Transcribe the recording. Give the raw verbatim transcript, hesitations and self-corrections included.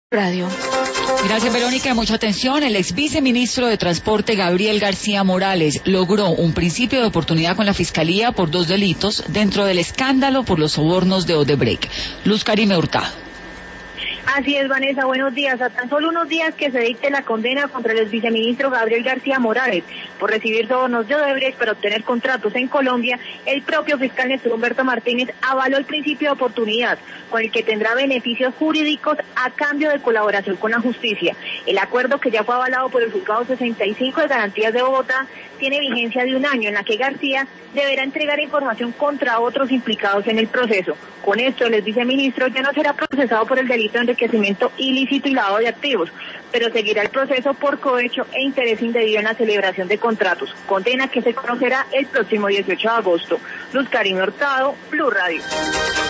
Radio. Gracias, Verónica. Mucha atención. El ex viceministro de Transporte, Gabriel García Morales, logró un principio de oportunidad con la Fiscalía por dos delitos dentro del escándalo por los sobornos de Odebrecht. Luz Karime Hurtado. Así es, Vanessa, buenos días. A tan solo unos días que se dicte la condena contra el viceministro Gabriel García Morales por recibir sobornos de Odebrecht para obtener contratos en Colombia, el propio fiscal Néstor Humberto Martínez avaló el principio de oportunidad, con el que tendrá beneficios jurídicos a cambio de colaboración con la justicia. El acuerdo, que ya fue avalado por el Juzgado sesenta y cinco de Garantías de Bogotá, tiene vigencia de un año, en la que García deberá entregar información contra otros implicados en el proceso. Con esto, el viceministro ya no será procesado por el delito de enriquecimiento ilícito y lavado de activos, pero seguirá el proceso por cohecho e interés indebido en la celebración de contratos, condena que se conocerá el próximo dieciocho de agosto. Luz Karime Hurtado, Blue Radio.